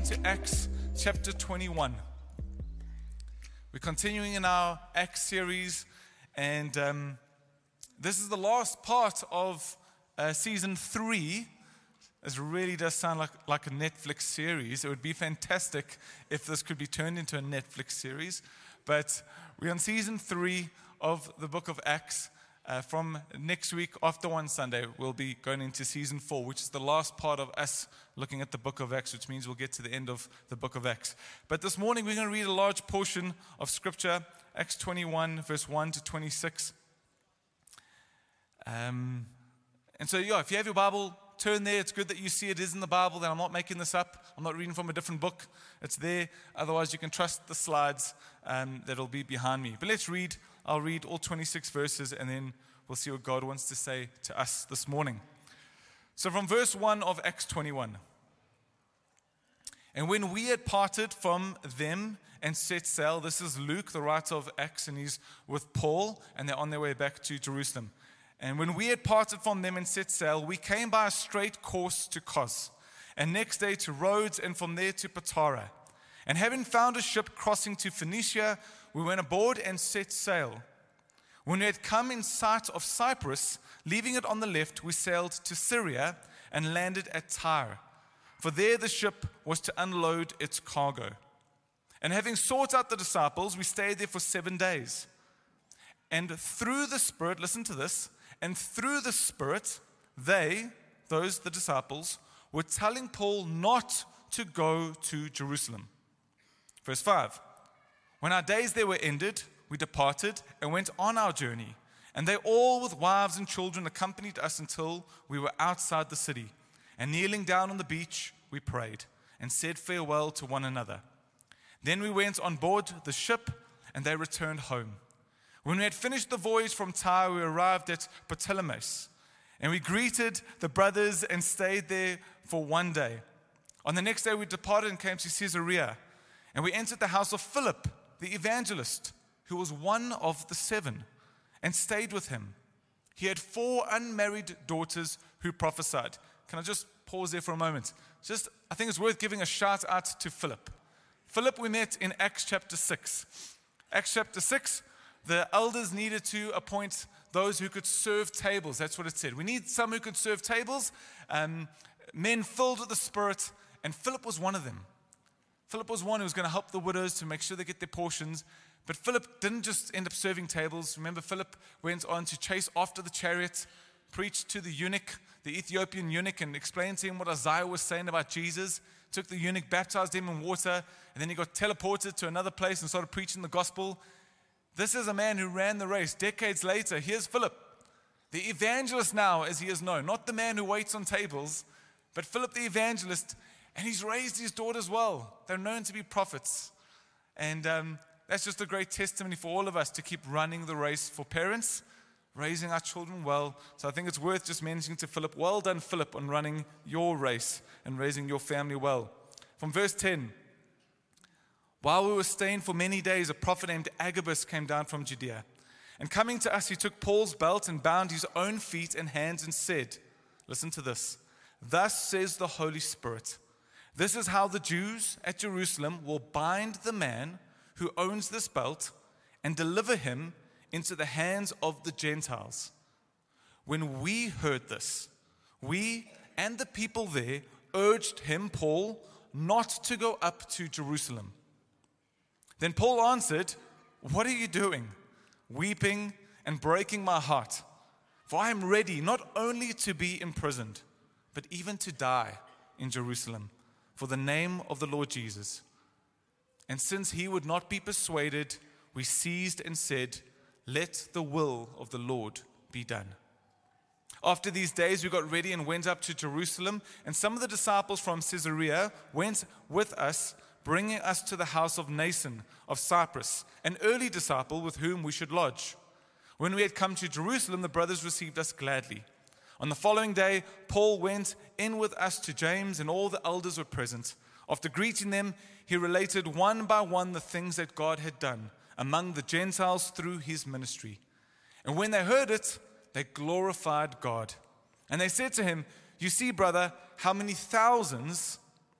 to Acts chapter 21. We're continuing in our Acts series, and this is the last part of season 3. This really does sound like a Netflix series. It would be fantastic if this could be turned into a Netflix series. But we're on season 3 of the book of Acts. From next week, after one Sunday, we'll be going into season 4, which is the last part of us looking at the book of Acts, which means we'll get to the end of the book of Acts. But this morning, we're going to read a large portion of Scripture, Acts 21, verse 1 to 26. And so, if you have your Bible, turn there. It's good that you see it is in the Bible, that I'm not making this up. I'm not reading from a different book. It's there. Otherwise, you can trust the slides that'll be behind me. But let's read. I'll read all 26 verses, and then we'll see what God wants to say to us this morning. So from verse 1 of Acts 21. And when we had parted from them and set sail, this is Luke, the writer of Acts, and he's with Paul, and they're on their way back to Jerusalem. And when we had parted from them and set sail, we came by a straight course to Kos, and next day to Rhodes, and from there to Patara. And having found a ship crossing to Phoenicia, we went aboard and set sail. When we had come in sight of Cyprus, leaving it on the left, we sailed to Syria and landed at Tyre. For there the ship was to unload its cargo. And having sought out the disciples, we stayed there for 7 days. And through the Spirit, listen to this, and through the Spirit, the disciples, were telling Paul not to go to Jerusalem. Verse 5. When our days there were ended, we departed and went on our journey. And they all with wives and children accompanied us until we were outside the city. And kneeling down on the beach, we prayed and said farewell to one another. Then we went on board the ship, and they returned home. When we had finished the voyage from Tyre, we arrived at Ptolemais. And we greeted the brothers and stayed there for one day. On the next day, we departed and came to Caesarea. And we entered the house of Philip, the evangelist, who was one of the 7, and stayed with him. He had 4 unmarried daughters who prophesied. Can I just pause there for a moment? I think it's worth giving a shout out to Philip. Philip we met in Acts chapter 6. Acts chapter 6, the elders needed to appoint those who could serve tables. That's what it said. We need some who could serve tables, men filled with the Spirit, and Philip was one of them. Philip was one who was going to help the widows to make sure they get their portions. But Philip didn't just end up serving tables. Remember, Philip went on to chase after the chariot, preached to the eunuch, the Ethiopian eunuch, and explained to him what Isaiah was saying about Jesus. Took the eunuch, baptized him in water, and then he got teleported to another place and started preaching the gospel. This is a man who ran the race. Decades later, here's Philip, the evangelist now as he is known. Not the man who waits on tables, but Philip the evangelist. And he's raised his daughters well. They're known to be prophets. And that's just a great testimony for all of us to keep running the race for parents, raising our children well. So I think it's worth just mentioning to Philip, well done, Philip, on running your race and raising your family well. From verse 10, while we were staying for many days, a prophet named Agabus came down from Judea. And coming to us, he took Paul's belt and bound his own feet and hands and said, listen to this, thus says the Holy Spirit, this is how the Jews at Jerusalem will bind the man who owns this belt and deliver him into the hands of the Gentiles. When we heard this, we and the people there urged him, Paul, not to go up to Jerusalem. Then Paul answered, what are you doing, weeping and breaking my heart? For I am ready not only to be imprisoned, but even to die in Jerusalem for the name of the Lord Jesus. And since he would not be persuaded, we seized and said, let the will of the Lord be done. After these days, we got ready and went up to Jerusalem, and some of the disciples from Caesarea went with us, bringing us to the house of Mnason of Cyprus, an early disciple with whom we should lodge. When we had come to Jerusalem, the brothers received us gladly. On the following day, Paul went in with us to James, and all the elders were present. After greeting them, he related one by one the things that God had done among the Gentiles through his ministry. And when they heard it, they glorified God. And they said to him, you see, brother, how many thousands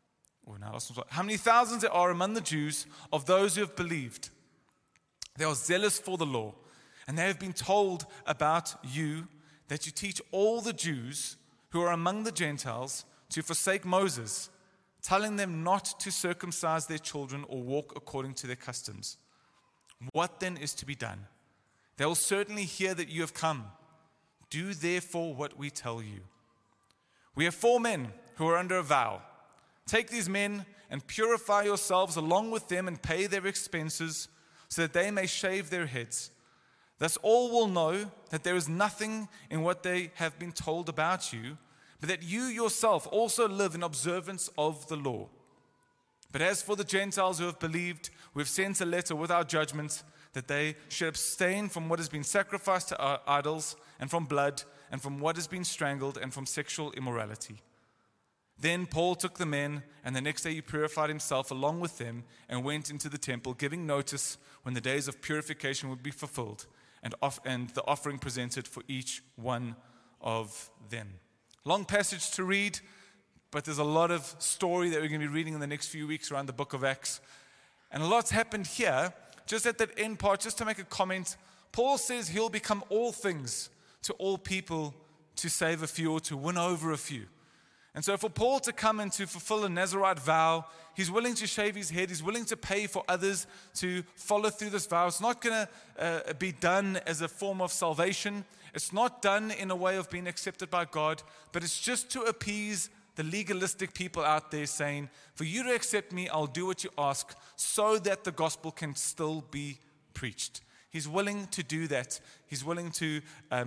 How many thousands there are among the Jews of those who have believed. They are zealous for the law, and they have been told about you that you teach all the Jews who are among the Gentiles to forsake Moses, telling them not to circumcise their children or walk according to their customs. What then is to be done? They will certainly hear that you have come. Do therefore what we tell you. We have 4 men who are under a vow. Take these men and purify yourselves along with them and pay their expenses so that they may shave their heads. Thus all will know that there is nothing in what they have been told about you, but that you yourself also live in observance of the law. But as for the Gentiles who have believed, we have sent a letter with our judgment that they should abstain from what has been sacrificed to our idols, and from blood, and from what has been strangled, and from sexual immorality. Then Paul took the men, and the next day he purified himself along with them, and went into the temple, giving notice when the days of purification would be fulfilled, and the offering presented for each one of them. Long passage to read, but there's a lot of story that we're going to be reading in the next few weeks around the book of Acts. And a lot's happened here. Just at that end part, just to make a comment, Paul says he'll become all things to all people to save a few or to win over a few. And so for Paul to come and to fulfill a Nazirite vow, he's willing to shave his head, he's willing to pay for others to follow through this vow. It's not going to be done as a form of salvation. It's not done in a way of being accepted by God, but it's just to appease the legalistic people out there saying, for you to accept me, I'll do what you ask so that the gospel can still be preached. He's willing to do that. He's willing to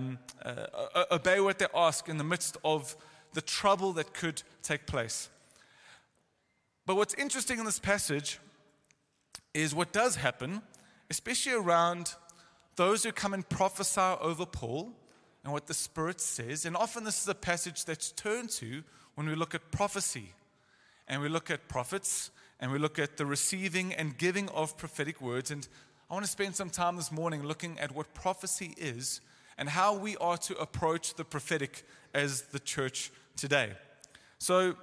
obey what they ask in the midst of the trouble that could take place. But what's interesting in this passage is what does happen, especially around those who come and prophesy over Paul and what the Spirit says. And often this is a passage that's turned to when we look at prophecy and we look at prophets and we look at the receiving and giving of prophetic words. And I want to spend some time this morning looking at what prophecy is and how we are to approach the prophetic as the church today. So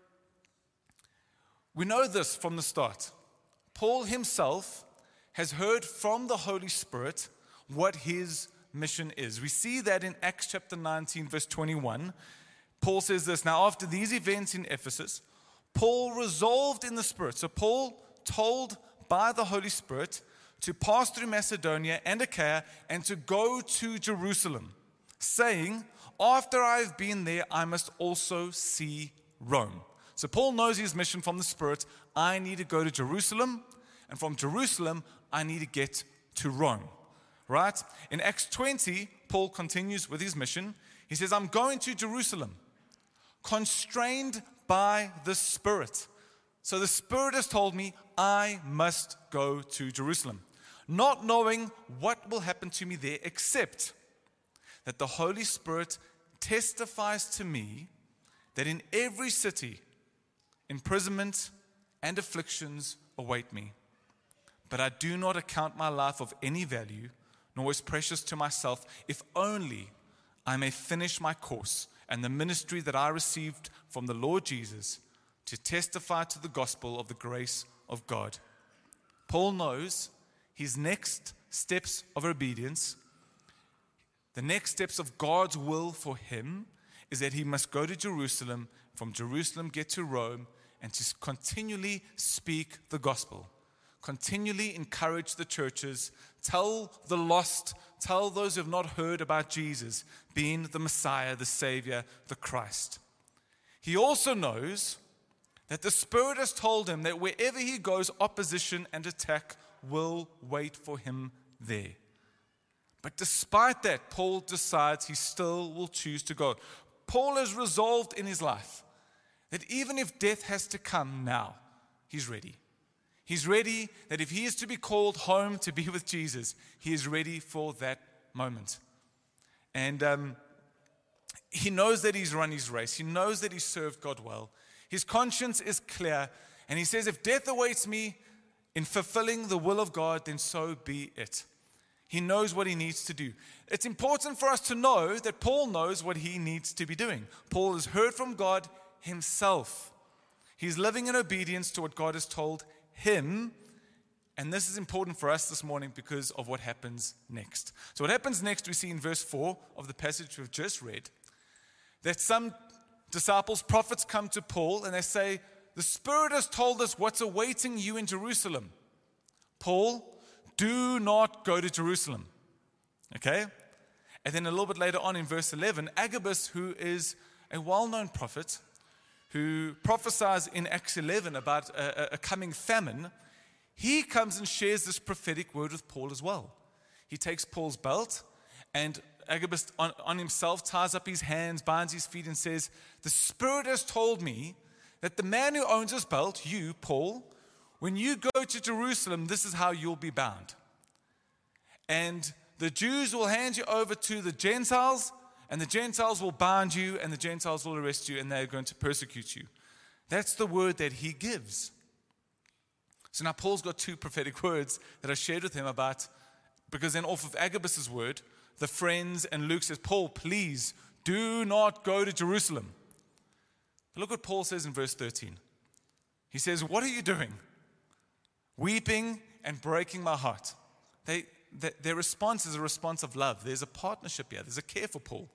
we know this from the start. Paul himself has heard from the Holy Spirit what his mission is. We see that in Acts chapter 19, verse 21. Paul says this, now after these events in Ephesus, Paul resolved in the Spirit. So Paul told by the Holy Spirit to pass through Macedonia and Achaia and to go to Jerusalem, saying, after I have been there, I must also see Rome. So Paul knows his mission from the Spirit. I need to go to Jerusalem, and from Jerusalem, I need to get to Rome. Right? In Acts 20, Paul continues with his mission. He says, I'm going to Jerusalem, constrained by the Spirit. So the Spirit has told me I must go to Jerusalem, not knowing what will happen to me there, except that the Holy Spirit testifies to me that in every city, imprisonment and afflictions await me. But I do not account my life of any value, nor is precious to myself, if only I may finish my course and the ministry that I received from the Lord Jesus to testify to the gospel of the grace of God. Paul knows his next steps of obedience, the next steps of God's will for him, is that he must go to Jerusalem, from Jerusalem get to Rome, and to continually speak the gospel. Continually encourage the churches, tell the lost, tell those who have not heard about Jesus being the Messiah, the Savior, the Christ. He also knows that the Spirit has told him that wherever he goes, opposition and attack will wait for him there. But despite that, Paul decides he still will choose to go. Paul has resolved in his life that even if death has to come now, he's ready. He's ready that if he is to be called home to be with Jesus, he is ready for that moment. And he knows that he's run his race. He knows that he's served God well. His conscience is clear. And he says, if death awaits me in fulfilling the will of God, then so be it. He knows what he needs to do. It's important for us to know that Paul knows what he needs to be doing. Paul has heard from God himself. He's living in obedience to what God has told him. And this is important for us this morning because of what happens next. So what happens next, we see in verse 4 of the passage we've just read, that some disciples, prophets, come to Paul and they say, the Spirit has told us what's awaiting you in Jerusalem. Paul, do not go to Jerusalem. Okay? And then a little bit later on in verse 11, Agabus, who is a well-known prophet, who prophesies in Acts 11 about a coming famine, he comes and shares this prophetic word with Paul as well. He takes Paul's belt, and Agabus on himself ties up his hands, binds his feet, and says, the Spirit has told me that the man who owns this belt, you, Paul, when you go to Jerusalem, this is how you'll be bound. And the Jews will hand you over to the Gentiles, and the Gentiles will bind you, and the Gentiles will arrest you, and they're going to persecute you. That's the word that he gives. So now Paul's got two prophetic words that are shared with him about, because then off of Agabus' word, the friends and Luke says, Paul, please do not go to Jerusalem. But look what Paul says in verse 13. He says, what are you doing? Weeping and breaking my heart. Their response is a response of love. There's a partnership here. There's a care for Paul.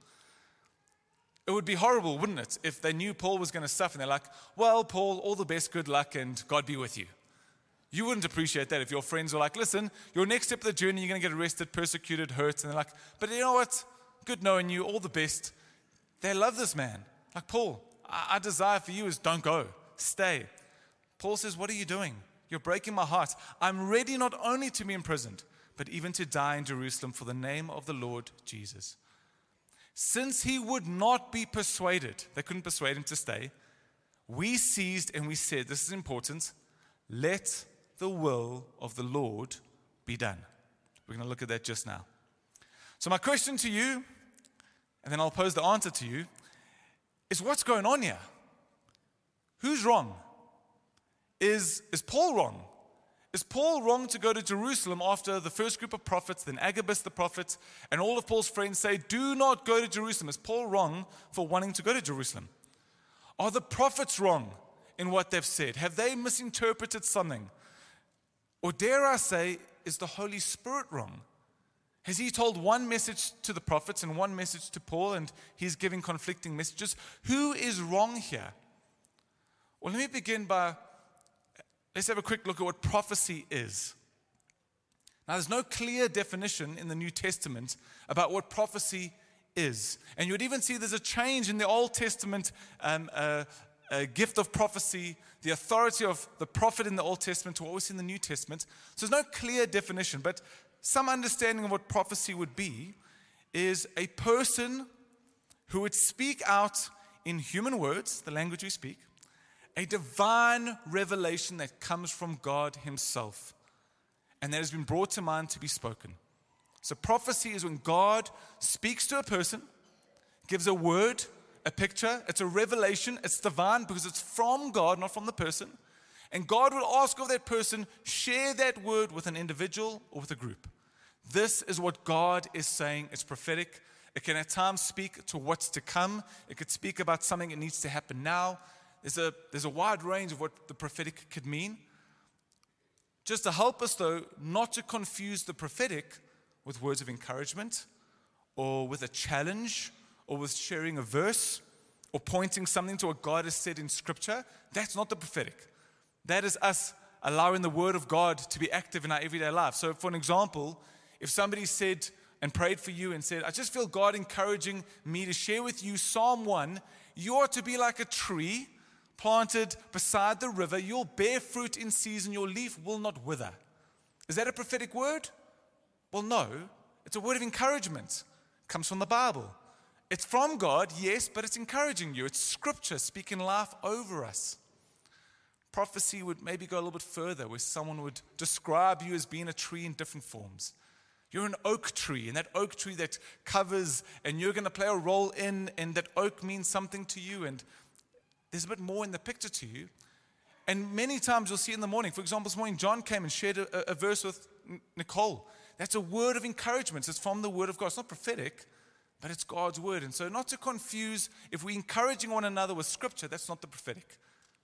It would be horrible, wouldn't it, if they knew Paul was going to suffer and they're like, well, Paul, all the best, good luck, and God be with you. You wouldn't appreciate that if your friends were like, listen, your next step of the journey, you're going to get arrested, persecuted, hurt. And they're like, but you know what? Good knowing you, all the best. They love this man. Like, Paul, our desire for you is don't go, stay. Paul says, what are you doing? You're breaking my heart. I'm ready not only to be imprisoned, but even to die in Jerusalem for the name of the Lord Jesus. Since he would not be persuaded, they couldn't persuade him to stay, we seized and we said, this is important, let the will of the Lord be done. We're going to look at that just now. So my question to you, and then I'll pose the answer to you, is what's going on here? Who's wrong? Is Paul wrong? Is Paul wrong to go to Jerusalem after the first group of prophets, then Agabus the prophet, and all of Paul's friends say, do not go to Jerusalem? Is Paul wrong for wanting to go to Jerusalem? Are the prophets wrong in what they've said? Have they misinterpreted something? Or dare I say, is the Holy Spirit wrong? Has he told one message to the prophets and one message to Paul, and he's giving conflicting messages? Who is wrong here? Well, let me begin by, let's have a quick look at what prophecy is. Now, there's no clear definition in the New Testament about what prophecy is. And you would even see there's a change in the Old Testament a gift of prophecy, the authority of the prophet in the Old Testament to what we see in the New Testament. So there's no clear definition, but some understanding of what prophecy would be is a person who would speak out in human words, the language we speak, a divine revelation that comes from God himself, and that has been brought to mind to be spoken. So prophecy is when God speaks to a person, gives a word, a picture, it's a revelation, it's divine because it's from God, not from the person. And God will ask of that person, share that word with an individual or with a group. This is what God is saying. It's prophetic. It can at times speak to what's to come. It could speak about something that needs to happen now. There's a wide range of what the prophetic could mean. Just to help us, though, not to confuse the prophetic with words of encouragement or with a challenge or with sharing a verse or pointing something to what God has said in Scripture. That's not the prophetic. That is us allowing the Word of God to be active in our everyday life. So for an example, if somebody said and prayed for you and said, I just feel God encouraging me to share with you Psalm 1, you are to be like a tree planted beside the river. You'll bear fruit in season. Your leaf will not wither. Is that a prophetic word? Well, no. It's a word of encouragement. It comes from the Bible. It's from God, yes, but it's encouraging you. It's Scripture speaking life over us. Prophecy would maybe go a little bit further, where someone would describe you as being a tree in different forms. You're an oak tree, and that oak tree that covers, and you're going to play a role in, and that oak means something to you, and there's a bit more in the picture to you. And many times you'll see in the morning, for example, this morning John came and shared a verse with Nicole. That's a word of encouragement. It's from the Word of God. It's not prophetic, but it's God's Word. And so not to confuse, if we're encouraging one another with Scripture, that's not the prophetic.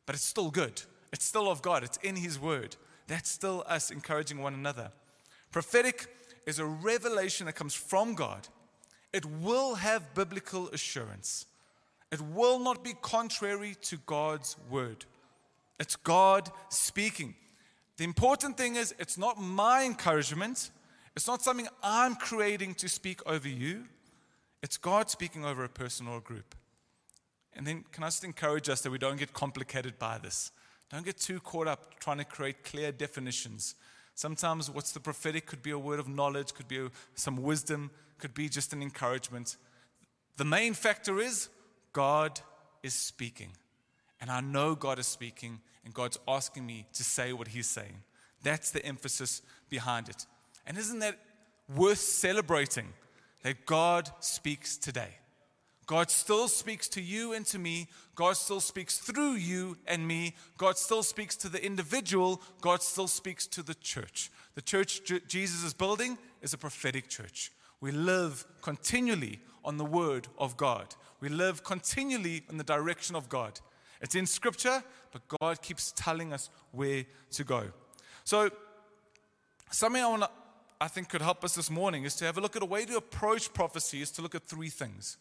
but it's still good. It's still of God. It's in His Word. That's still us encouraging one another. Prophetic is a revelation that comes from God. It will have biblical assurance. It will not be contrary to God's Word. It's God speaking. The important thing is, it's not my encouragement. It's not something I'm creating to speak over you. It's God speaking over a person or a group. And then can I just encourage us that we don't get complicated by this. Don't get too caught up trying to create clear definitions. Sometimes what's the prophetic could be a word of knowledge, could be some wisdom, could be just an encouragement. The main factor is God is speaking. And I know God is speaking, and God's asking me to say what He's saying. That's the emphasis behind it. And isn't that worth celebrating, that God speaks today? God still speaks to you and to me. God still speaks through you and me. God still speaks to the individual. God still speaks to the church. The church Jesus is building is a prophetic church. We live continually on the word of God. We live continually in the direction of God. It's in Scripture, but God keeps telling us where to go. So, something I think could help us this morning is to have a look at a way to approach prophecy is to look at three things.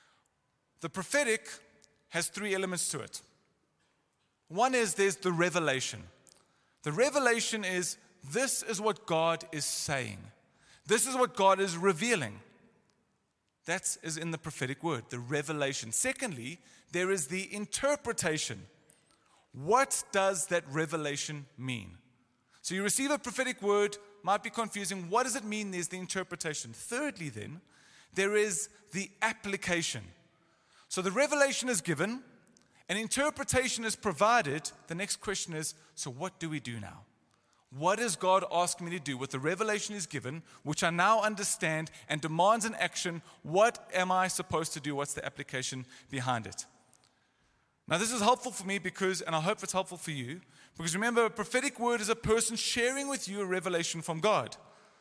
The prophetic has three elements to it. One is there's the revelation. The revelation is this is what God is saying. This is what God is revealing. That is in the prophetic word, the revelation. Secondly, there is the interpretation. What does that revelation mean? So you receive a prophetic word, might be confusing. What does it mean? There's the interpretation. Thirdly, then, there is the application. So the revelation is given, and interpretation is provided. The next question is, so what do we do now? What is God asking me to do with the revelation is given, which I now understand and demands an action? What am I supposed to do? What's the application behind it? Now this is helpful for me because, and I hope it's helpful for you, because remember, a prophetic word is a person sharing with you a revelation from God.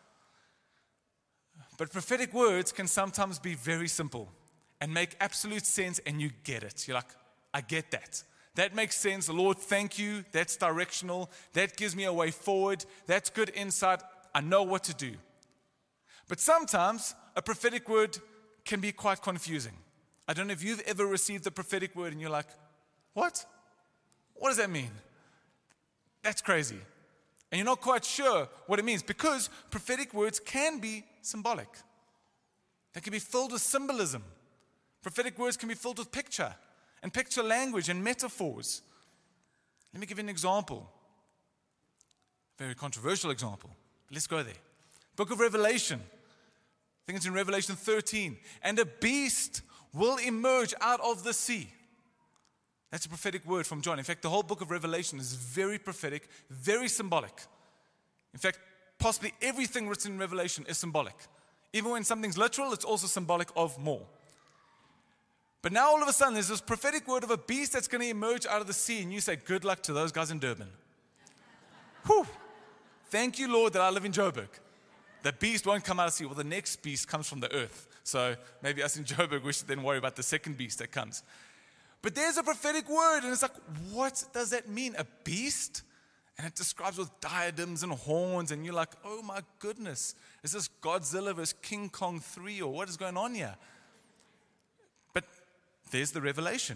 But prophetic words can sometimes be very simple and make absolute sense, and you get it. You're like, I get that. That makes sense. Lord, thank you. That's directional. That gives me a way forward. That's good insight. I know what to do. But sometimes a prophetic word can be quite confusing. I don't know if you've ever received a prophetic word and you're like, what? What does that mean? That's crazy. And you're not quite sure what it means because prophetic words can be symbolic. They can be filled with symbolism. Prophetic words can be filled with picture and picture language and metaphors. Let me give you an example. Very controversial example. Let's go there. Book of Revelation. I think it's in Revelation 13. And a beast will emerge out of the sea. That's a prophetic word from John. In fact, the whole book of Revelation is very prophetic, very symbolic. In fact, possibly everything written in Revelation is symbolic. Even when something's literal, it's also symbolic of more. But now all of a sudden, there's this prophetic word of a beast that's going to emerge out of the sea, and you say, good luck to those guys in Durban. Whew. Thank you, Lord, that I live in Joburg. The beast won't come out of the sea. Well, the next beast comes from the earth. So maybe us in Joburg, we should then worry about the second beast that comes. But there's a prophetic word, and it's like, what does that mean? A beast? And it describes with diadems and horns, and you're like, oh my goodness, is this Godzilla vs. King Kong 3, or what is going on here? But there's the revelation.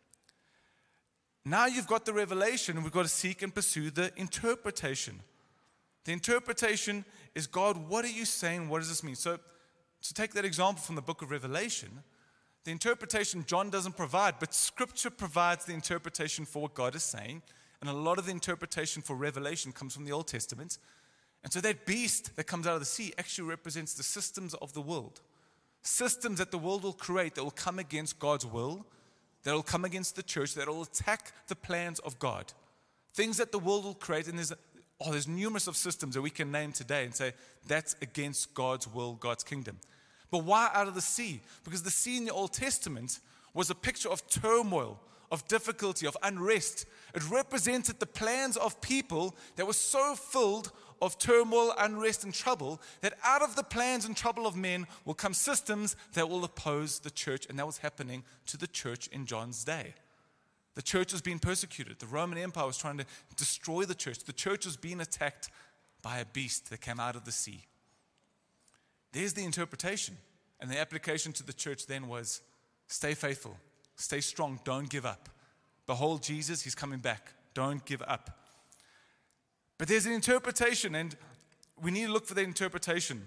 Now you've got the revelation, and we've got to seek and pursue the interpretation. The interpretation is, God, what are you saying? What does this mean? So to take that example from the book of Revelation, the interpretation John doesn't provide, but Scripture provides the interpretation for what God is saying. And a lot of the interpretation for Revelation comes from the Old Testament. And so that beast that comes out of the sea actually represents the systems of the world. Systems that the world will create that will come against God's will, that will come against the church, that will attack the plans of God. Things that the world will create, and there's numerous of systems that we can name today and say that's against God's will, God's kingdom. But why out of the sea? Because the sea in the Old Testament was a picture of turmoil, of difficulty, of unrest. It represented the plans of people that were so filled of turmoil, unrest, and trouble that out of the plans and trouble of men will come systems that will oppose the church. And that was happening to the church in John's day. The church was being persecuted. The Roman Empire was trying to destroy the church. The church was being attacked by a beast that came out of the sea. There's the interpretation. And the application to the church then was, stay faithful, stay strong, don't give up. Behold Jesus, he's coming back. Don't give up. But there's an interpretation, and we need to look for the interpretation.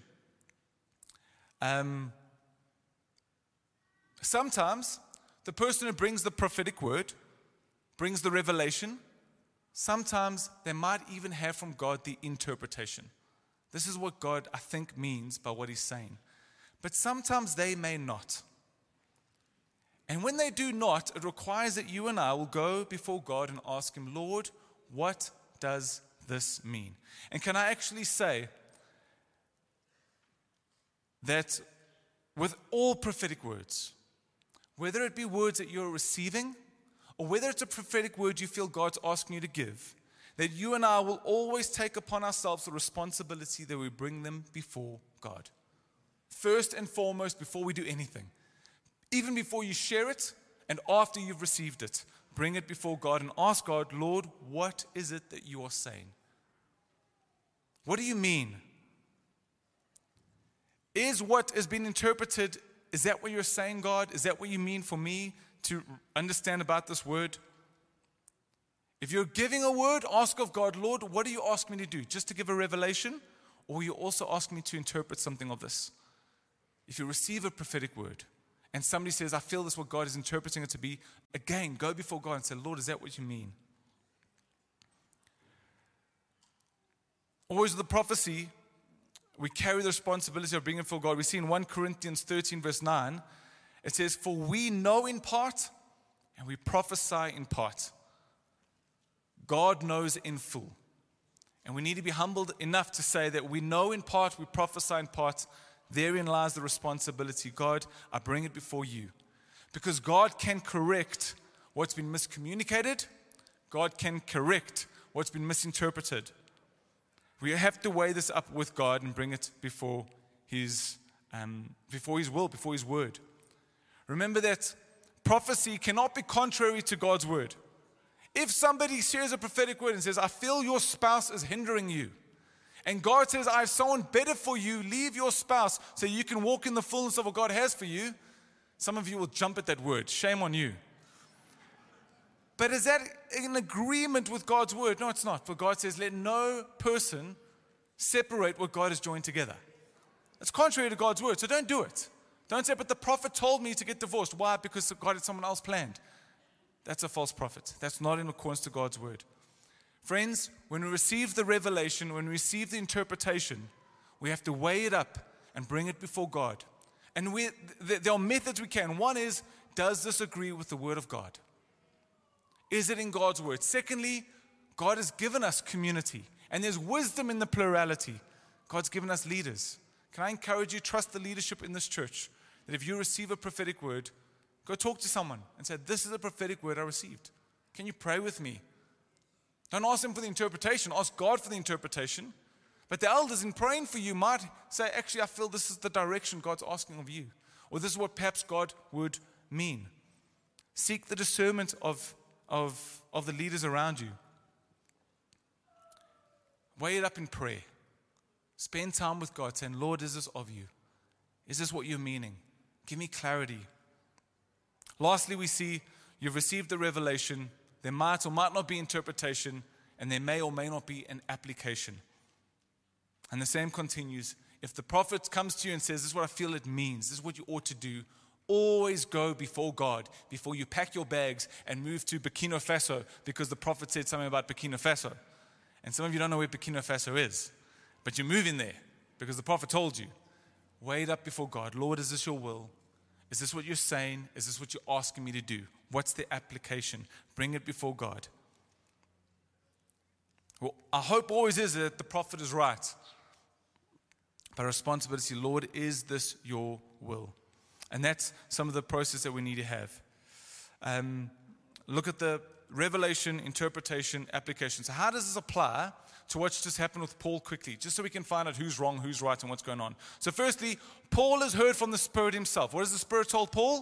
Sometimes the person who brings the prophetic word, brings the revelation, sometimes they might even have from God the interpretation. This is what God, I think, means by what he's saying. But sometimes they may not. And when they do not, it requires that you and I will go before God and ask him, Lord, what does this mean? And can I actually say that with all prophetic words, whether it be words that you're receiving or whether it's a prophetic word you feel God's asking you to give, that you and I will always take upon ourselves the responsibility that we bring them before God. First and foremost, before we do anything. Even before you share it and after you've received it, bring it before God and ask God, Lord, what is it that you are saying? What do you mean? Is what has been interpreted, is that what you're saying, God? Is that what you mean for me to understand about this word? If you're giving a word, ask of God, Lord, what do you ask me to do? Just to give a revelation? Or you also ask me to interpret something of this? If you receive a prophetic word, and somebody says, I feel this is what God is interpreting it to be, again, go before God and say, Lord, is that what you mean? Always with the prophecy, we carry the responsibility of bringing it before God. We see in 1 Corinthians 13 verse 9, it says, for we know in part and we prophesy in part. God knows in full. And we need to be humbled enough to say that we know in part, we prophesy in part. Therein lies the responsibility. God, I bring it before you. Because God can correct what's been miscommunicated. God can correct what's been misinterpreted. We have to weigh this up with God and bring it before His will, before His word. Remember that prophecy cannot be contrary to God's word. If somebody shares a prophetic word and says, I feel your spouse is hindering you, and God says, I have someone better for you, leave your spouse so you can walk in the fullness of what God has for you, some of you will jump at that word. Shame on you. But is that in agreement with God's word? No, it's not. For God says, let no person separate what God has joined together. It's contrary to God's word, so don't do it. Don't say, but the prophet told me to get divorced. Why? Because God had someone else planned. That's a false prophet. That's not in accordance to God's word. Friends, when we receive the revelation, when we receive the interpretation, we have to weigh it up and bring it before God. And there are methods we can. One is, does this agree with the word of God? Is it in God's word? Secondly, God has given us community. And there's wisdom in the plurality. God's given us leaders. Can I encourage you, trust the leadership in this church, that if you receive a prophetic word, go talk to someone and say, this is a prophetic word I received. Can you pray with me? Don't ask them for the interpretation. Ask God for the interpretation. But the elders in praying for you might say, actually, I feel this is the direction God's asking of you. Or this is what perhaps God would mean. Seek the discernment of the leaders around you. Weigh it up in prayer. Spend time with God saying, Lord, is this of you? Is this what you're meaning? Give me clarity. Lastly, we see you've received the revelation. There might or might not be interpretation, and there may or may not be an application. And the same continues. If the prophet comes to you and says, this is what I feel it means, this is what you ought to do, always go before God before you pack your bags and move to Burkina Faso because the prophet said something about Burkina Faso. And some of you don't know where Burkina Faso is, but you're moving there because the prophet told you. Weigh it up before God. Lord, is this your will? Is this what you're saying? Is this what you're asking me to do? What's the application? Bring it before God. Well, our hope always is that the prophet is right. But responsibility, Lord, is this your will? And that's some of the process that we need to have. Look at the revelation, interpretation, application. So how does this apply to what's just happened with Paul quickly? Just so we can find out who's wrong, who's right, and what's going on. So firstly, Paul has heard from the Spirit himself. What has the Spirit told Paul?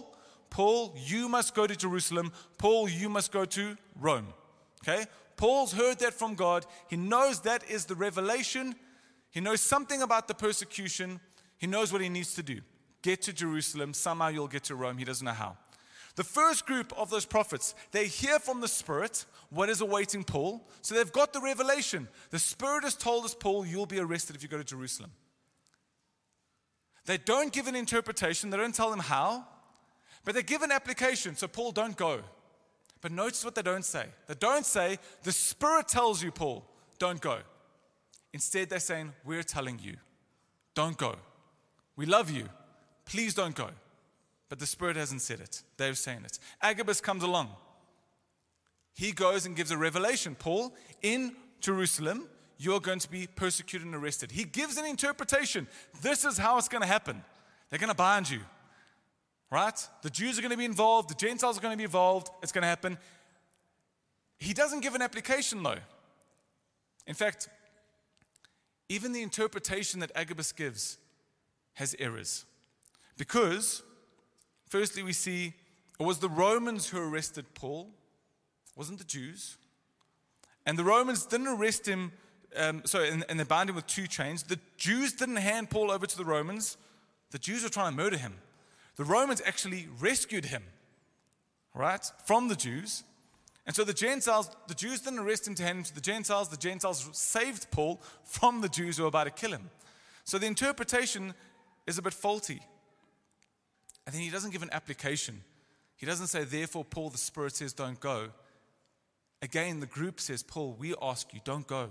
Paul, you must go to Jerusalem. Paul, you must go to Rome. Okay? Paul's heard that from God. He knows that is the revelation. He knows something about the persecution. He knows what he needs to do. Get to Jerusalem. Somehow you'll get to Rome. He doesn't know how. The first group of those prophets, they hear from the Spirit what is awaiting Paul. So they've got the revelation. The Spirit has told us, Paul, you'll be arrested if you go to Jerusalem. They don't give an interpretation. They don't tell him how. But they give an application. So Paul, don't go. But notice what they don't say. They don't say, the Spirit tells you, Paul, don't go. Instead, they're saying, we're telling you, don't go. We love you. Please don't go. But the Spirit hasn't said it. They're saying it. Agabus comes along. He goes and gives a revelation. Paul, in Jerusalem, you're going to be persecuted and arrested. He gives an interpretation. This is how it's going to happen. They're going to bind you. Right? The Jews are going to be involved. The Gentiles are going to be involved. It's going to happen. He doesn't give an application, though. In fact, even the interpretation that Agabus gives has errors. Because, firstly, we see it was the Romans who arrested Paul. It wasn't the Jews. And the Romans didn't arrest him, and they bound him with 2 chains. The Jews didn't hand Paul over to the Romans. The Jews were trying to murder him. The Romans actually rescued him, right, from the Jews. And so the Jews didn't arrest him to hand him to the Gentiles saved Paul from the Jews who were about to kill him. So the interpretation is a bit faulty. And then he doesn't give an application. He doesn't say, therefore, Paul, the Spirit says, don't go. Again, the group says, Paul, we ask you, don't go.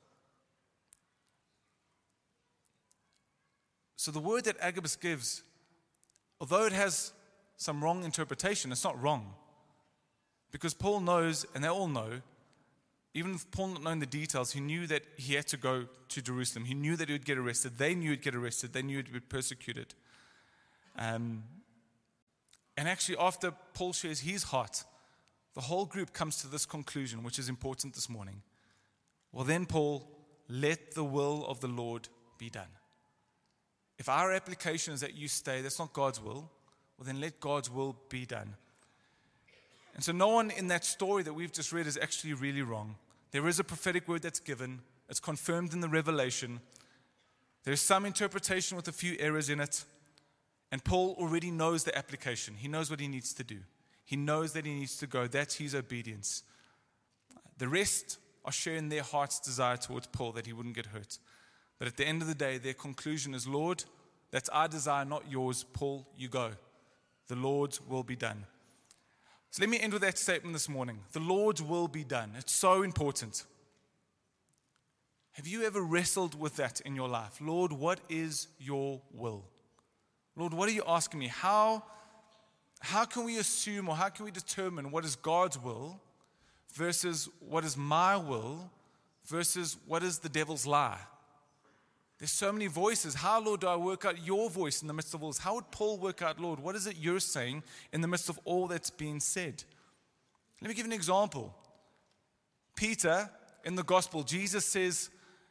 So the word that Agabus gives, although it has some wrong interpretation, it's not wrong. Because Paul knows, and they all know, even if Paul not knowing the details, he knew that he had to go to Jerusalem. He knew that he would get arrested. They knew he'd get arrested. They knew he'd be persecuted. And actually, after Paul shares his heart, the whole group comes to this conclusion, which is important this morning. Well then, Paul, let the will of the Lord be done. If our application is that you stay, that's not God's will, well then let God's will be done. And so no one in that story that we've just read is actually really wrong. There is a prophetic word that's given. It's confirmed in the revelation. There's some interpretation with a few errors in it. And Paul already knows the application. He knows what he needs to do. He knows that he needs to go. That's his obedience. The rest are sharing their heart's desire towards Paul that he wouldn't get hurt. But at the end of the day, their conclusion is, Lord, that's our desire, not yours. Paul, you go. The Lord's will be done. So let me end with that statement this morning. The Lord's will be done. It's so important. Have you ever wrestled with that in your life? Lord, what is your will? Lord, what are you asking me? How can we assume or how can we determine what is God's will versus what is my will versus what is the devil's lie? There's so many voices. How, Lord, do I work out your voice in the midst of all this? How would Paul work out, Lord, what is it you're saying in the midst of all that's being said? Let me give you an example. Peter, in the gospel, Jesus says,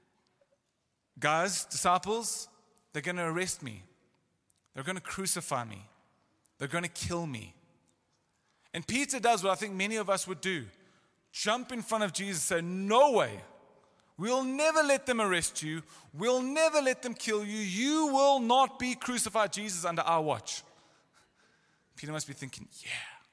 guys, disciples, they're going to arrest me. They're going to crucify me. They're going to kill me. And Peter does what I think many of us would do. Jump in front of Jesus and say, no way. We'll never let them arrest you. We'll never let them kill you. You will not be crucified, Jesus, under our watch. Peter must be thinking, yeah.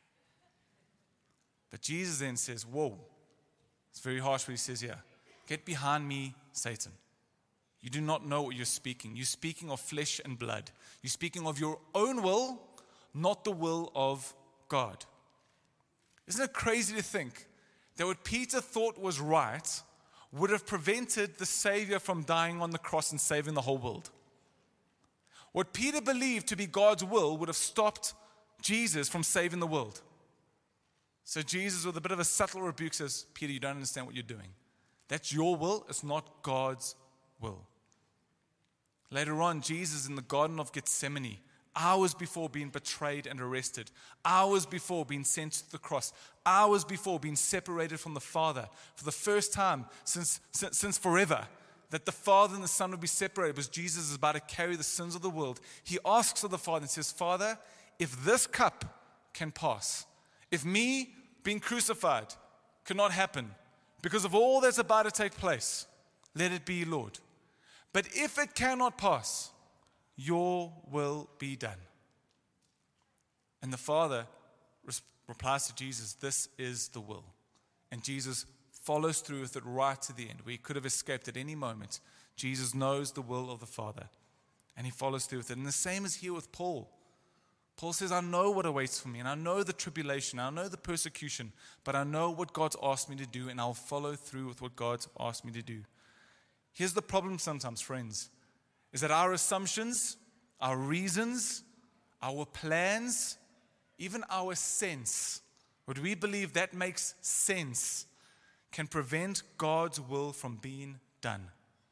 But Jesus then says, whoa. It's very harsh what he says here. Get behind me, Satan. You do not know what you're speaking. You're speaking of flesh and blood. You're speaking of your own will, not the will of God. Isn't it crazy to think that what Peter thought was right would have prevented the Savior from dying on the cross and saving the whole world? What Peter believed to be God's will would have stopped Jesus from saving the world. So Jesus, with a bit of a subtle rebuke, says, Peter, you don't understand what you're doing. That's your will. It's not God's will. Later on, Jesus in the Garden of Gethsemane, hours before being betrayed and arrested, hours before being sent to the cross, hours before being separated from the Father, for the first time since forever, that the Father and the Son would be separated because Jesus is about to carry the sins of the world. He asks of the Father and says, Father, if this cup can pass. If me being crucified cannot happen because of all that's about to take place, let it be, Lord. But if it cannot pass, your will be done. And the Father replies to Jesus, this is the will. And Jesus follows through with it right to the end. We could have escaped at any moment. Jesus knows the will of the Father, and he follows through with it. And the same is here with Paul. Paul says, I know what awaits for me, and I know the tribulation, I know the persecution, but I know what God's asked me to do, and I'll follow through with what God's asked me to do. Here's the problem sometimes, friends, is that our assumptions, our reasons, our plans, even our sense, what we believe that makes sense, can prevent God's will from being done.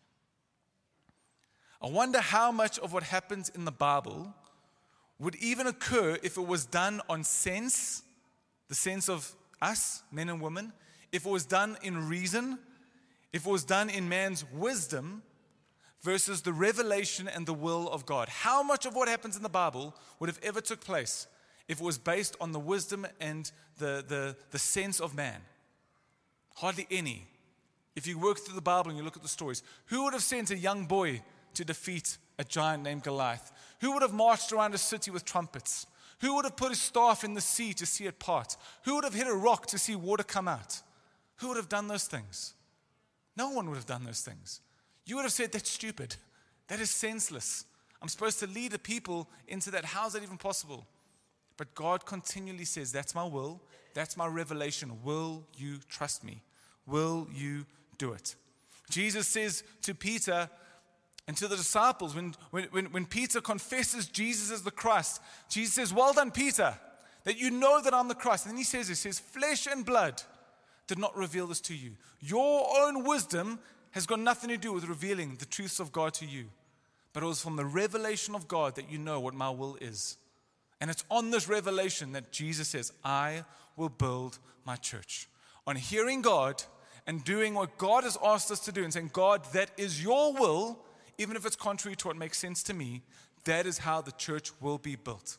I wonder how much of what happens in the Bible would even occur if it was done on sense, the sense of us, men and women, if it was done in reason, if it was done in man's wisdom versus the revelation and the will of God. How much of what happens in the Bible would have ever took place if it was based on the wisdom and the sense of man? Hardly any. If you work through the Bible and you look at the stories, who would have sent a young boy to defeat a giant named Goliath? Who would have marched around a city with trumpets? Who would have put his staff in the sea to see it part? Who would have hit a rock to see water come out? Who would have done those things? No one would have done those things. You would have said, that's stupid. That is senseless. I'm supposed to lead the people into that. How is that even possible? But God continually says, that's my will. That's my revelation. Will you trust me? Will you do it? Jesus says to Peter and to the disciples, when Peter confesses Jesus as the Christ, Jesus says, well done, Peter, that you know that I'm the Christ. And then he says, flesh and blood did not reveal this to you. Your own wisdom has got nothing to do with revealing the truths of God to you. But it was from the revelation of God that you know what my will is. And it's on this revelation that Jesus says, I will build my church. On hearing God and doing what God has asked us to do and saying, God, that is your will, even if it's contrary to what makes sense to me, that is how the church will be built.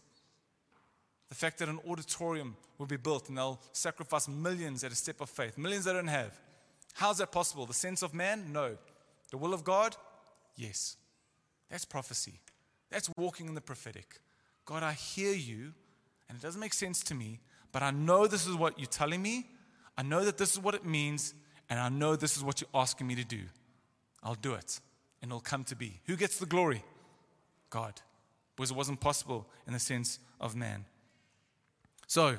The fact that an auditorium will be built and they'll sacrifice millions at a step of faith, millions they don't have. How is that possible? The sense of man? No. The will of God? Yes. That's prophecy. That's walking in the prophetic. God, I hear you, and it doesn't make sense to me, but I know this is what you're telling me. I know that this is what it means, and I know this is what you're asking me to do. I'll do it, and it'll come to be. Who gets the glory? God. Because it wasn't possible in the sense of man. So,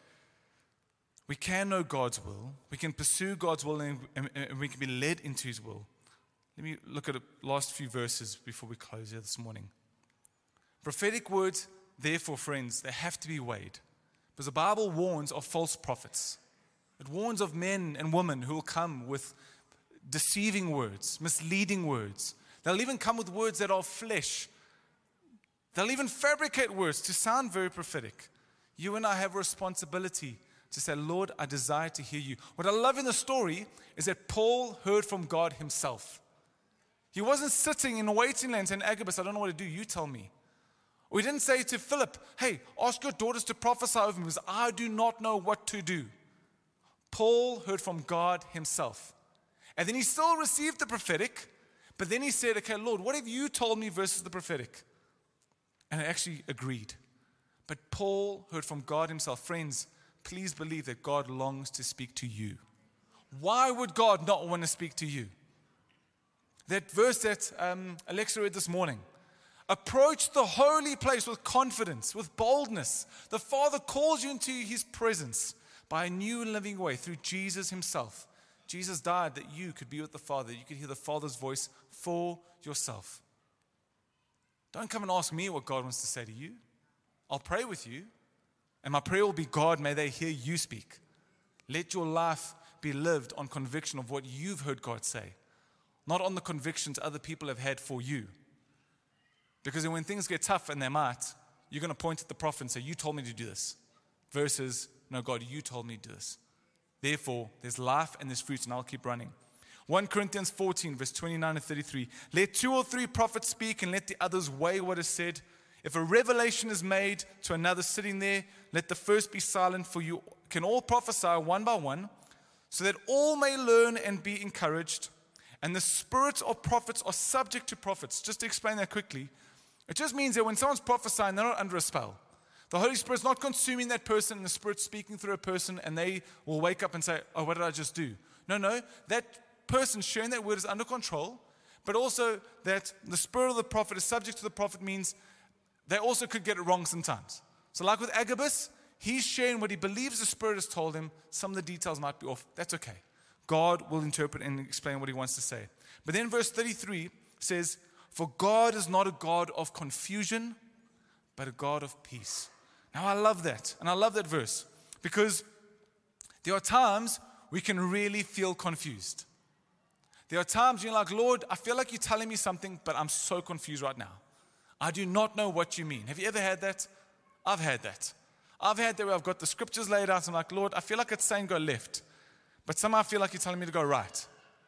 we can know God's will. We can pursue God's will, and we can be led into his will. Let me look at the last few verses before we close here this morning. Prophetic words, therefore, friends, they have to be weighed. Because the Bible warns of false prophets. It warns of men and women who will come with deceiving words, misleading words. They'll even come with words that are flesh. They'll even fabricate words to sound very prophetic. You and I have a responsibility to say, Lord, I desire to hear you. What I love in the story is that Paul heard from God himself. He wasn't sitting in a waiting land saying, Agabus, I don't know what to do. You tell me. We didn't say to Philip, hey, ask your daughters to prophesy over me because I do not know what to do. Paul heard from God himself. And then he still received the prophetic, but then he said, okay, Lord, what have you told me versus the prophetic? And I actually agreed. But Paul heard from God himself. Friends, please believe that God longs to speak to you. Why would God not want to speak to you? That verse that Alexa read this morning. Approach the holy place with confidence, with boldness. The Father calls you into his presence by a new and living way through Jesus himself. Jesus died that you could be with the Father. You could hear the Father's voice for yourself. Don't come and ask me what God wants to say to you. I'll pray with you. And my prayer will be, God, may they hear you speak. Let your life be lived on conviction of what you've heard God say, not on the convictions other people have had for you. Because when things get tough, and they might, you're going to point at the prophet and say, you told me to do this. Versus, no, God, you told me to do this. Therefore, there's life and there's fruit, and I'll keep running. 1 Corinthians 14, verse 29 and 33. Let 2 or 3 prophets speak, and let the others weigh what is said. If a revelation is made to another sitting there, let the first be silent, for you can all prophesy one by one, so that all may learn and be encouraged. And the spirits of prophets are subject to prophets. Just to explain that quickly, it just means that when someone's prophesying, they're not under a spell. The Holy Spirit's not consuming that person, and the Spirit's speaking through a person, and they will wake up and say, oh, what did I just do? No, that person sharing that word is under control, but also that the spirit of the prophet is subject to the prophet means they also could get it wrong sometimes. So like with Agabus, he's sharing what he believes the Spirit has told him. Some of the details might be off. That's okay. God will interpret and explain what he wants to say. But then verse 33 says, for God is not a God of confusion, but a God of peace. Now I love that. And I love that verse because there are times we can really feel confused. There are times you're like, Lord, I feel like you're telling me something, but I'm so confused right now. I do not know what you mean. Have you ever had that? I've had that. I've had that where I've got the scriptures laid out. And I'm like, Lord, I feel like it's saying go left, but somehow I feel like you're telling me to go right.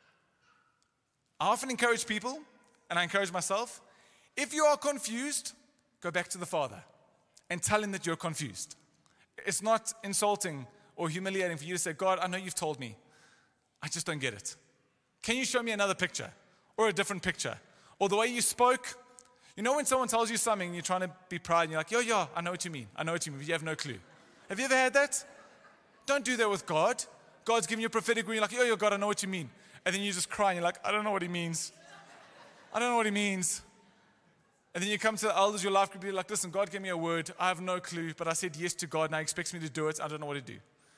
I often encourage people, and I encourage myself, if you are confused, go back to the Father and tell him that you're confused. It's not insulting or humiliating for you to say, God, I know you've told me. I just don't get it. Can you show me another picture or a different picture? Or the way you spoke. You know when someone tells you something and you're trying to be proud and you're like, yeah, I know what you mean. I know what you mean, but you have no clue. Have you ever had that? Don't do that with God. God's giving you a prophetic word. You're like, yeah, God, I know what you mean. And then you just cry and you're like, I don't know what he means. I don't know what he means. And then you come to the elders, your life group, you're like, listen, God gave me a word. I have no clue, but I said yes to God and he expects me to do it. I don't know what to do.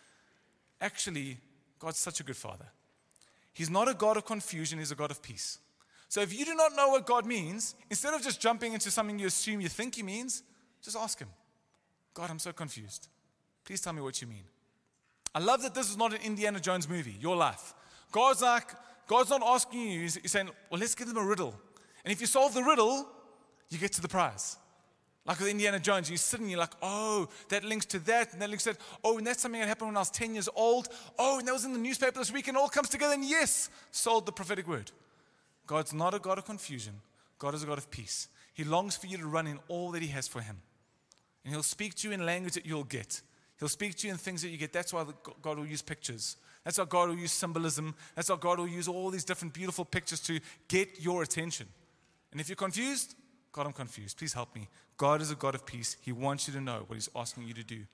Actually, God's such a good Father. He's not a God of confusion. He's a God of peace. So if you do not know what God means, instead of just jumping into something you assume you think he means, just ask him, God, I'm so confused. Please tell me what you mean. I love that this is not an Indiana Jones movie, your life. God's not asking you, he's saying, well, let's give them a riddle. And if you solve the riddle, you get to the prize. Like with Indiana Jones, you're sitting, you're like, oh, that links to that, and that links to that. Oh, and that's something that happened when I was 10 years old. Oh, and that was in the newspaper this week, and it all comes together, and yes, sold the prophetic word. God's not a God of confusion. God is a God of peace. He longs for you to run in all that he has for him. And he'll speak to you in language that you'll get. He'll speak to you in things that you get. That's why God will use pictures. That's why God will use symbolism. That's why God will use all these different beautiful pictures to get your attention. And if you're confused, God, I'm confused. Please help me. God is a God of peace. He wants you to know what he's asking you to do.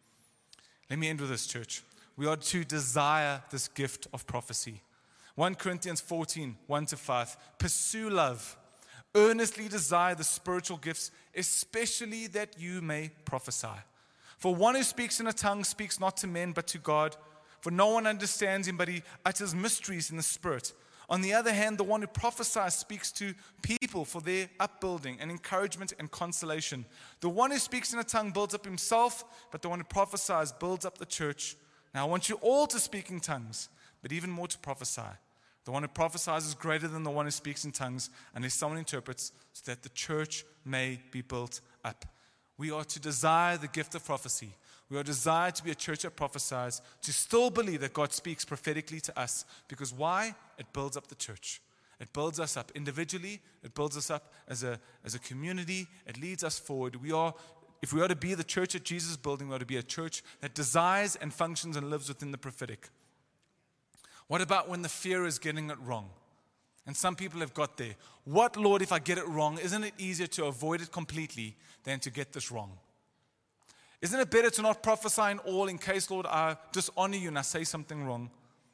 Let me end with this, church. We are to desire this gift of prophecy. 1 Corinthians 14, 1-5. Pursue love. Earnestly desire the spiritual gifts, especially that you may prophesy. For one who speaks in a tongue speaks not to men but to God. For no one understands him, but he utters mysteries in the Spirit. On the other hand, the one who prophesies speaks to people for their upbuilding and encouragement and consolation. The one who speaks in a tongue builds up himself, but the one who prophesies builds up the church. Now I want you all to speak in tongues, but even more to prophesy. The one who prophesies is greater than the one who speaks in tongues, unless someone interprets, so that the church may be built up. We are to desire the gift of prophecy. We are desired to be a church that prophesies, to still believe that God speaks prophetically to us. Because why? It builds up the church. It builds us up individually. It builds us up as a community. It leads us forward. If we are to be the church that Jesus is building, we are to be a church that desires and functions and lives within the prophetic. What about when the fear is getting it wrong? And some people have got there. What, Lord, if I get it wrong? Isn't it easier to avoid it completely than to get this wrong? Isn't it better to not prophesy in all in case, Lord, I dishonor you and I say something wrong?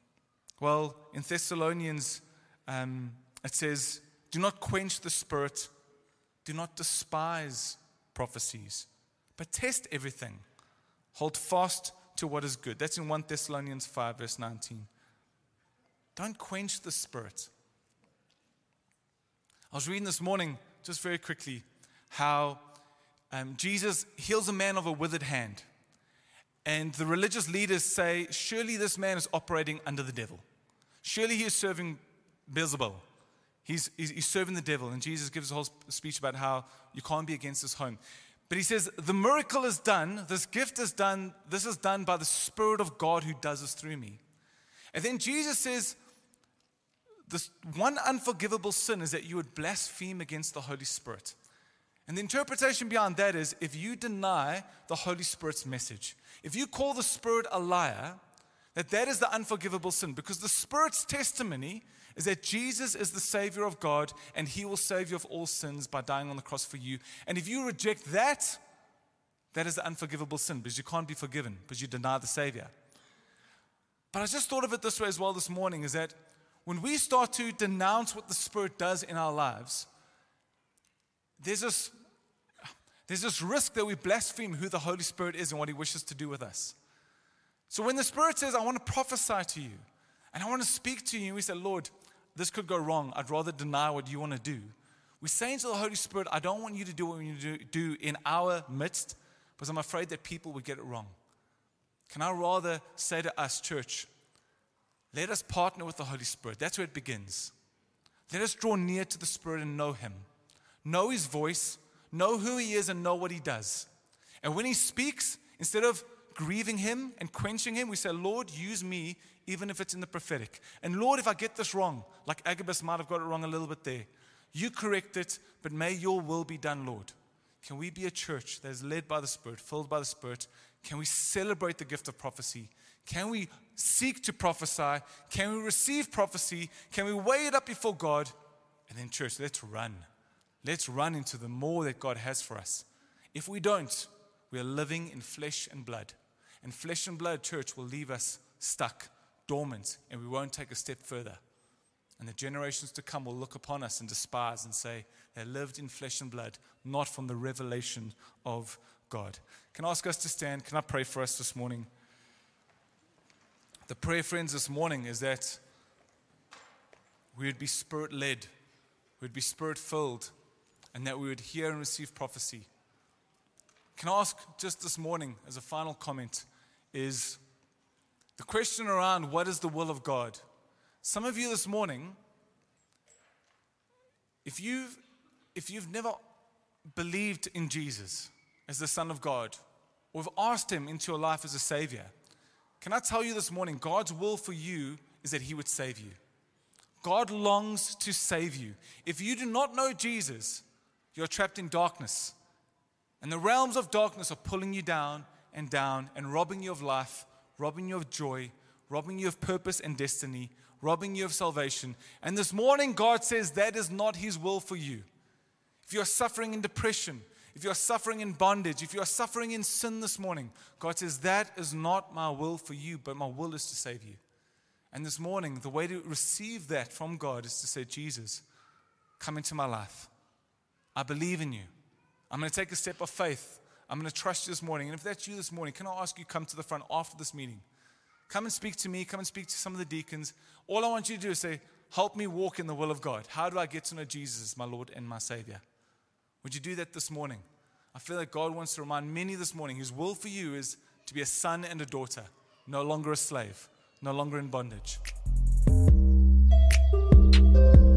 Well, in Thessalonians, it says, do not quench the spirit. Do not despise prophecies, but test everything. Hold fast to what is good. That's in 1 Thessalonians 5, verse 19. Don't quench the spirit. I was reading this morning, just very quickly, how Jesus heals a man of a withered hand. And the religious leaders say, surely this man is operating under the devil. Surely he is serving Beelzebul. He's serving the devil. And Jesus gives a whole speech about how you can't be against his home. But he says, the miracle is done, this gift is done, this is done by the Spirit of God who does this through me. And then Jesus says, this one unforgivable sin is that you would blaspheme against the Holy Spirit. And the interpretation beyond that is if you deny the Holy Spirit's message, if you call the Spirit a liar, that is the unforgivable sin, because the Spirit's testimony is that Jesus is the Savior of God and He will save you of all sins by dying on the cross for you. And if you reject that, that is the unforgivable sin, because you can't be forgiven, because you deny the Savior. But I just thought of it this way as well this morning, is that when we start to denounce what the Spirit does in our lives, there's this risk that we blaspheme who the Holy Spirit is and what He wishes to do with us. So when the Spirit says, I want to prophesy to you, and I want to speak to you, and we say, Lord, this could go wrong. I'd rather deny what you want to do. We're saying to the Holy Spirit, I don't want you to do what you do in our midst, because I'm afraid that people will get it wrong. Can I rather say to us, church, let us partner with the Holy Spirit. That's where it begins. Let us draw near to the Spirit and know Him. Know His voice, know who He is, and know what He does. And when He speaks, instead of grieving Him and quenching Him, we say, Lord, use me, even if it's in the prophetic. And Lord, if I get this wrong, like Agabus might have got it wrong a little bit there, you correct it, but may your will be done, Lord. Can we be a church that is led by the Spirit, filled by the Spirit? Can we celebrate the gift of prophecy? Can we seek to prophesy? Can we receive prophecy? Can we weigh it up before God? And then, church, let's run. Let's run into the more that God has for us. If we don't, we are living in flesh and blood. And flesh and blood, church, will leave us stuck, dormant, and we won't take a step further. And the generations to come will look upon us and despise and say, they lived in flesh and blood, not from the revelation of God. Can I ask us to stand? Can I pray for us this morning? The prayer, friends, this morning is that we would be Spirit-led, we would be Spirit-filled, and that we would hear and receive prophecy. Can I ask just this morning, as a final comment, is the question around what is the will of God? Some of you this morning, if you've never believed in Jesus as the Son of God, or have asked Him into your life as a Savior, can I tell you this morning, God's will for you is that He would save you. God longs to save you. If you do not know Jesus, you're trapped in darkness. And the realms of darkness are pulling you down and robbing you of life, robbing you of joy, robbing you of purpose and destiny, robbing you of salvation. And this morning, God says that is not His will for you. If you're suffering in depression, if you're suffering in bondage, if you're suffering in sin this morning, God says that is not my will for you, but my will is to save you. And this morning, the way to receive that from God is to say, Jesus, come into my life. I believe in you. I'm going to take a step of faith. I'm going to trust you this morning. And if that's you this morning, can I ask you come to the front after this meeting? Come and speak to me. Come and speak to some of the deacons. All I want you to do is say, help me walk in the will of God. How do I get to know Jesus as my Lord and my Savior? Would you do that this morning? I feel like God wants to remind many this morning His will for you is to be a son and a daughter, no longer a slave, no longer in bondage.